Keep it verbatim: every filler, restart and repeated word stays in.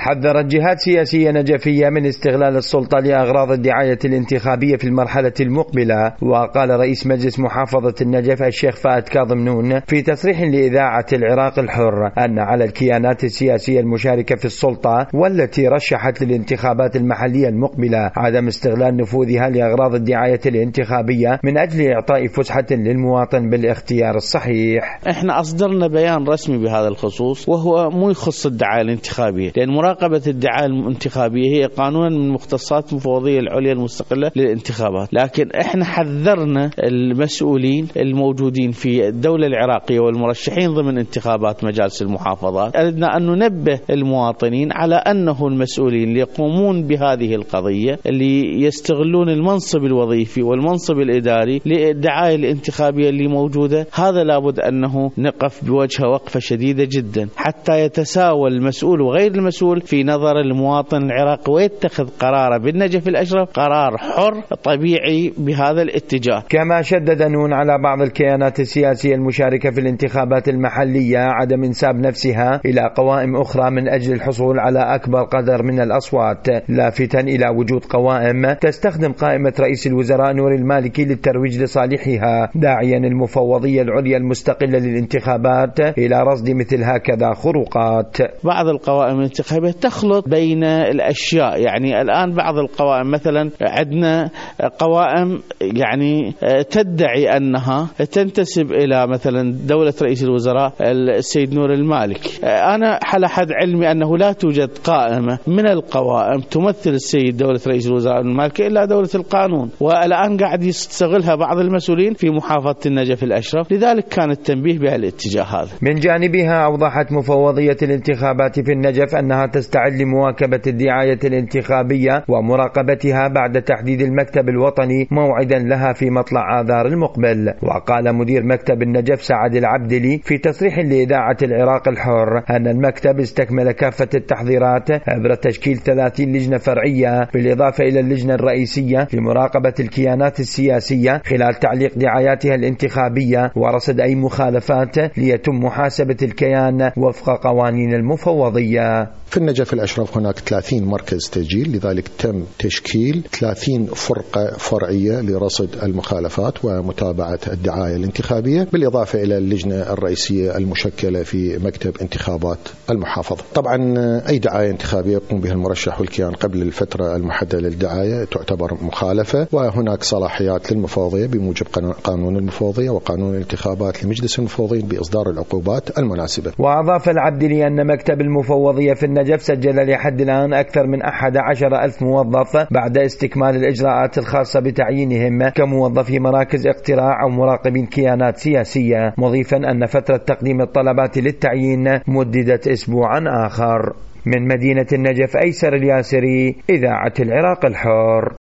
حذرت جهات سياسية نجفية من استغلال السلطة لأغراض الدعاية الانتخابية في المرحلة المقبلة. وقال رئيس مجلس محافظة النجف الشيخ فهد كاظم نون في تصريح لإذاعة العراق الحر أن على الكيانات السياسية المشاركة في السلطة والتي رشحت للانتخابات المحلية المقبلة عدم استغلال نفوذها لأغراض الدعاية الانتخابية من أجل إعطاء فسحة للمواطن بالاختيار الصحيح. احنا أصدرنا بيان رسمي بهذا الخصوص، وهو مو يخص الدعاية الانتخابية، لأن مراقبة الدعاية الانتخابية هي قانونا من مختصات المفوضية العليا المستقلة للانتخابات. لكن احنا حذرنا المسؤولين الموجودين في الدولة العراقية والمرشحين ضمن انتخابات مجالس المحافظات، أردنا أن ننبه المواطنين على أنه المسؤولين اللي يقومون بهذه القضية اللي يستغلون المنصب الوظيفي والمنصب الإداري للدعاية الانتخابية اللي موجودة، هذا لابد أنه نقف بوجه وقفة شديدة جدا حتى يتساوى المسؤول وغير المسؤول في نظر المواطن العراقي ويتخذ قراره بالنجف الأشرف قرار حر طبيعي بهذا الاتجاه. كما شدد نون على بعض الكيانات السياسية المشاركة في الانتخابات المحلية عدم انساب نفسها إلى قوائم أخرى من أجل الحصول على أكبر قدر من الأصوات، لافتا إلى وجود قوائم تستخدم قائمة رئيس الوزراء نور المالكي للترويج لصالحها، داعيا المفوضية العليا المستقلة للانتخابات إلى رصد مثل هكذا خروقات. بعض القوائم الانتخابية تخلط بين الأشياء، يعني الآن بعض القوائم مثلا عندنا قوائم يعني تدعي أنها تنتسب إلى مثلا دولة رئيس الوزراء السيد نور المالكي. أنا على حد علمي أنه لا توجد قائمة من القوائم تمثل السيد دولة رئيس الوزراء المالكي إلا دولة القانون، والآن قاعد يستغلها بعض المسؤولين في محافظة النجف الأشرف، لذلك كان التنبيه بهالاتجاه هذا. من جانبها أوضحت مفوضية الانتخابات في النجف أنها تستعد لمواكبة الدعاية الانتخابية ومراقبتها بعد تحديد المكتب الوطني موعدا لها في مطلع آذار المقبل. وقال مدير مكتب النجف سعد العبدلي في تصريح لإذاعة العراق الحر أن المكتب استكمل كافة التحضيرات عبر تشكيل ثلاثين لجنة فرعية بالإضافة إلى اللجنة الرئيسية لمراقبة الكيانات السياسية خلال تعليق دعاياتها الانتخابية ورصد أي مخالفات ليتم محاسبة الكيان وفق قوانين المفوضية. في النجف الأشرف هناك ثلاثين مركز تسجيل، لذلك تم تشكيل ثلاثين فرقة فرعية لرصد المخالفات ومتابعة الدعاية الانتخابية، بالإضافة إلى اللجنة الرئيسية المشكلة في مكتب انتخابات المحافظة. طبعا أي دعاية انتخابية يقوم بها المرشح والكيان قبل الفترة المحددة للدعاية تعتبر مخالفة، وهناك صلاحيات للمفوضية بموجب قانون المفوضية وقانون الانتخابات لمجلس المفوضين بإصدار العقوبات المناسبة. وأضاف العبدلي أن مكتب المفوضية في النجف سجل لحد الآن أكثر من أحد عشر ألف موظف بعد استكمال الإجراءات الخاصة بتعيينهم كموظفي مراكز اقتراع أو مراقبين كيانات سياسية، مضيفا أن فترة تقديم الطلبات للتعيين مددت أسبوعا آخر. من مدينة النجف أيسر الياسري، إذاعة العراق الحر.